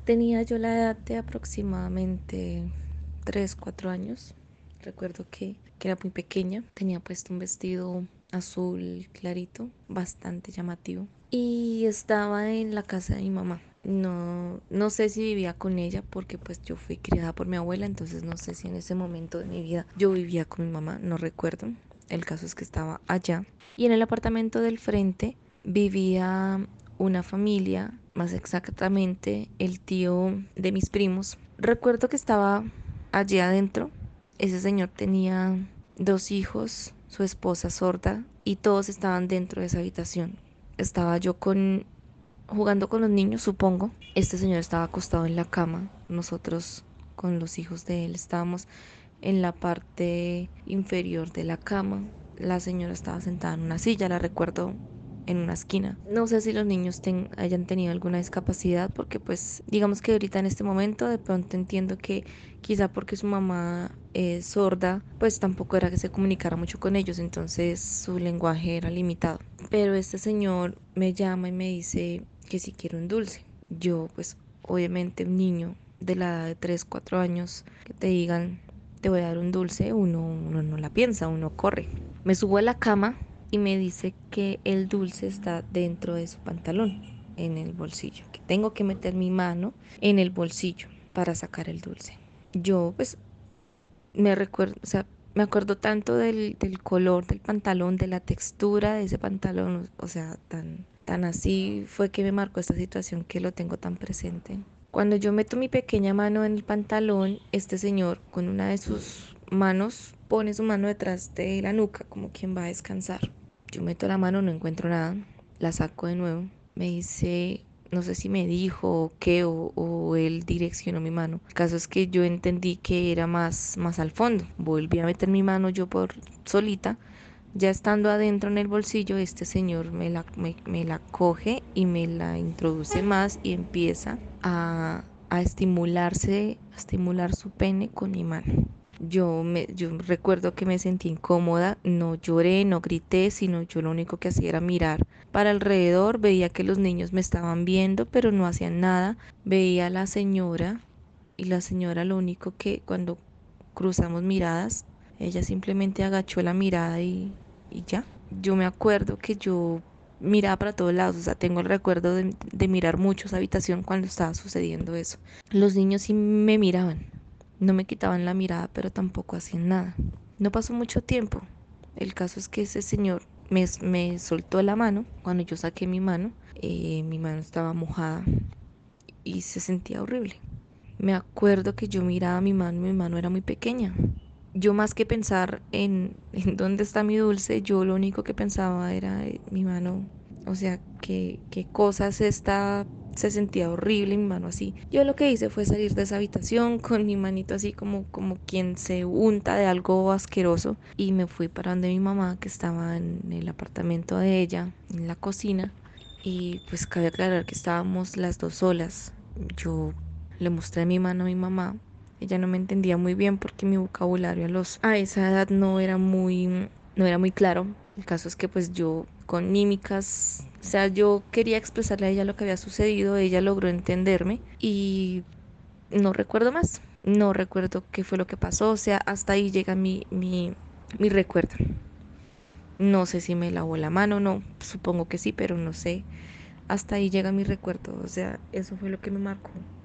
Tenía yo la edad de aproximadamente 3 4 años. Recuerdo que era muy pequeña, tenía puesto un vestido azul clarito, bastante llamativo, y estaba en la casa de mi mamá. No sé si vivía con ella porque pues yo fui criada por mi abuela, entonces no sé si en ese momento de mi vida yo vivía con mi mamá, no recuerdo. El caso es que estaba allá y en el apartamento del frente vivía una familia, más exactamente el tío de mis primos. Recuerdo que estaba allí adentro. Ese señor tenía 2 hijos, su esposa sorda, y todos estaban dentro de esa habitación. Estaba yo jugando con los niños, supongo. Este señor estaba acostado en la cama. Nosotros con los hijos de él estábamos en la parte inferior de la cama. La señora estaba sentada en una silla, la recuerdo en una esquina. No sé si los niños hayan tenido alguna discapacidad, porque pues digamos que ahorita en este momento de pronto entiendo que quizá porque su mamá es sorda, pues tampoco era que se comunicara mucho con ellos, entonces su lenguaje era limitado. Pero este señor me llama y me dice que si quiero un dulce. Yo pues obviamente un niño de la edad de 3 4 años que te digan te voy a dar un dulce, uno no la piensa, uno corre. Me subo a la cama y me dice que el dulce está dentro de su pantalón, en el bolsillo, que tengo que meter mi mano en el bolsillo para sacar el dulce. Yo pues me recuerdo, o sea, me acuerdo tanto del color del pantalón, de la textura de ese pantalón, o sea, tan así fue que me marcó esta situación que lo tengo tan presente. Cuando yo meto mi pequeña mano en el pantalón, este señor con una de sus manos pone su mano detrás de la nuca como quien va a descansar. Yo meto la mano, no encuentro nada, la saco de nuevo, me dice, no sé si me dijo o qué, o él direccionó mi mano. El caso es que yo entendí que era más al fondo. Volví a meter mi mano yo por solita. Ya estando adentro en el bolsillo, este señor me la coge y me la introduce más y empieza a a estimular su pene con mi mano. Yo recuerdo que me sentí incómoda, no lloré, no grité, sino yo lo único que hacía era mirar para alrededor, veía que los niños me estaban viendo, pero no hacían nada. Veía a la señora y la señora lo único que cuando cruzamos miradas, ella simplemente agachó la mirada y ya. Yo me acuerdo que yo miraba para todos lados, o sea, tengo el recuerdo de mirar mucho esa habitación cuando estaba sucediendo eso. Los niños sí me miraban, no me quitaban la mirada, pero tampoco hacían nada. No pasó mucho tiempo. El caso es que ese señor me soltó la mano. Cuando yo saqué mi mano estaba mojada y se sentía horrible. Me acuerdo que yo miraba mi mano era muy pequeña. Yo más que pensar en dónde está mi dulce, yo lo único que pensaba era mi mano, o sea, qué cosas esta, se sentía horrible mi mano así. Yo lo que hice fue salir de esa habitación con mi manito así como quien se unta de algo asqueroso y me fui para donde mi mamá que estaba en el apartamento de ella, en la cocina y pues cabe aclarar que estábamos las dos solas. Yo le mostré mi mano a mi mamá. Ella no me entendía muy bien porque mi vocabulario a esa edad no era muy claro. El caso es que pues yo con mímicas, o sea, yo quería expresarle a ella lo que había sucedido, ella logró entenderme y no recuerdo más. No recuerdo qué fue lo que pasó, o sea, hasta ahí llega mi recuerdo. No sé si me lavó la mano, no, supongo que sí, pero no sé. Hasta ahí llega mi recuerdo, o sea, eso fue lo que me marcó.